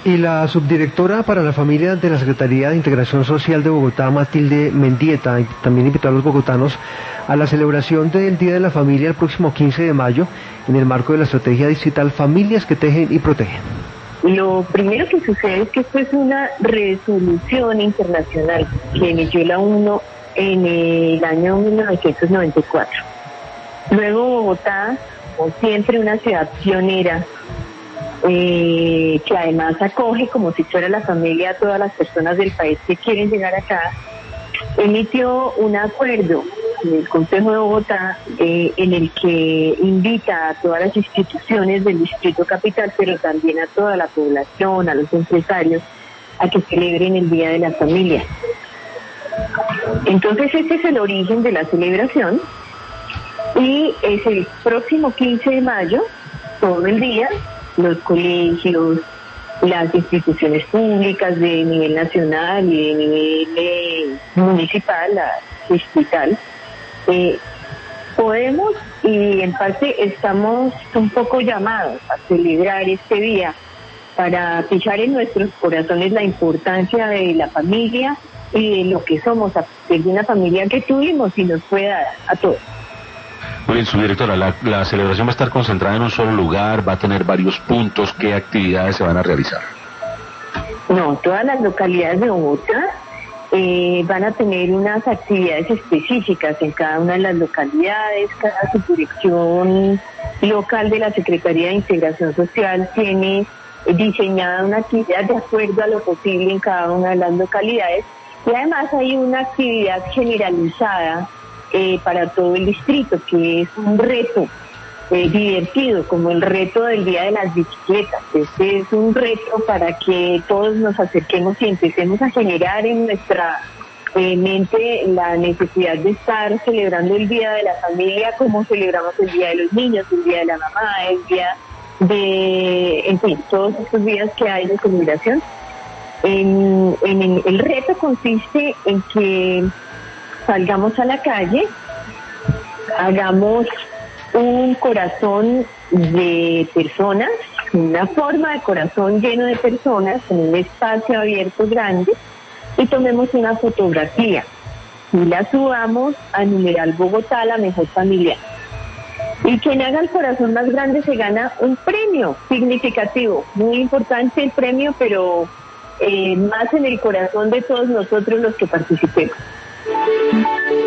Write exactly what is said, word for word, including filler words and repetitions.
Y la subdirectora para la familia de la Secretaría de Integración Social de Bogotá, Matilde Mendieta, también invitó a los bogotanos a la celebración del Día de la Familia el próximo quince de mayo, en el marco de la estrategia distrital Familias que Tejen y Protegen. Lo primero que sucede es que esto es una resolución internacional que emitió la ONU en el año mil novecientos noventa y cuatro. Luego Bogotá, como siempre, una ciudad pionera, Eh, que además acoge como si fuera la familia a todas las personas del país que quieren llegar acá, emitió un acuerdo en el Consejo de Bogotá eh, en el que invita a todas las instituciones del Distrito Capital, pero también a toda la población, a los empresarios, a que celebren el Día de la Familia. Entonces este es el origen de la celebración y es el próximo quince de mayo, todo el día. Los colegios, las instituciones públicas de nivel nacional y de nivel eh, municipal, la distrital, eh, podemos y en parte estamos un poco llamados a celebrar este día para fijar en nuestros corazones la importancia de la familia y de lo que somos, a partir de una familia que tuvimos y nos fue dada a todos. Muy bien, subdirectora, la, la celebración va a estar concentrada en un solo lugar, va a tener varios puntos, ¿qué actividades se van a realizar? No, todas las localidades de Bogotá eh, van a tener unas actividades específicas en cada una de las localidades. Cada subdirección local de la Secretaría de Integración Social tiene eh, diseñada una actividad de acuerdo a lo posible en cada una de las localidades, y además hay una actividad generalizada Eh, para todo el distrito, que es un reto eh, divertido, como el reto del Día de las Bicicletas. Este es un reto para que todos nos acerquemos y empecemos a generar en nuestra eh, mente la necesidad de estar celebrando el Día de la Familia, como celebramos el Día de los Niños, el Día de la Mamá, el Día de, en fin, todos estos días que hay de celebración. En, en, el reto consiste en que salgamos a la calle, hagamos un corazón de personas, una forma de corazón lleno de personas en un espacio abierto grande, y tomemos una fotografía y la subamos a numeral Bogotá, la mejor familia. Y quien haga el corazón más grande se gana un premio significativo, muy importante el premio, pero eh, más en el corazón de todos nosotros los que participemos.